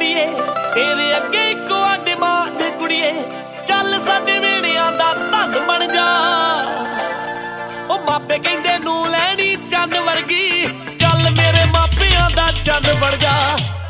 ਕੁੜੀਏ ਤੇਰੇ ਅੱਗੇ ਇੱਕੋ ਡਿਮਾਂਡ ਕੁੜੀਏ ਚੱਲ ਸਾਡੇ ਵੇੜਿਆਂ ਦਾ ਧੰਨ ਬਣ ਜਾ। ਉਹ ਮਾਪੇ ਕਹਿੰਦੇ ਨੂੰ ਲੈਣੀ ਚੰਨ ਵਰਗੀ ਚੱਲ ਮੇਰੇ ਮਾਪਿਆਂ ਦਾ ਚੰਨ ਬਣ ਜਾ।